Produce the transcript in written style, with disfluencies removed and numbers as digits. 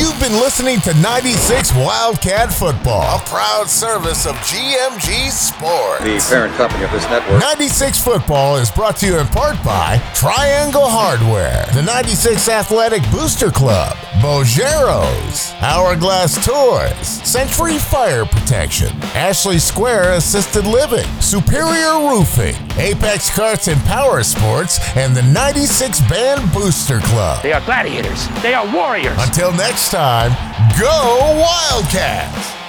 You've been listening to 96 Wildcat Football, a proud service of GMG Sports. The parent company of this network. 96 Football is brought to you in part by Triangle Hardware, the 96 Athletic Booster Club, Bojeros, Hourglass Tours, Century Fire Protection, Ashley Square Assisted Living, Superior Roofing, Apex Karts and Power Sports, and the 96 Band Booster Club. They are gladiators. They are warriors. Until next time, go Wildcats!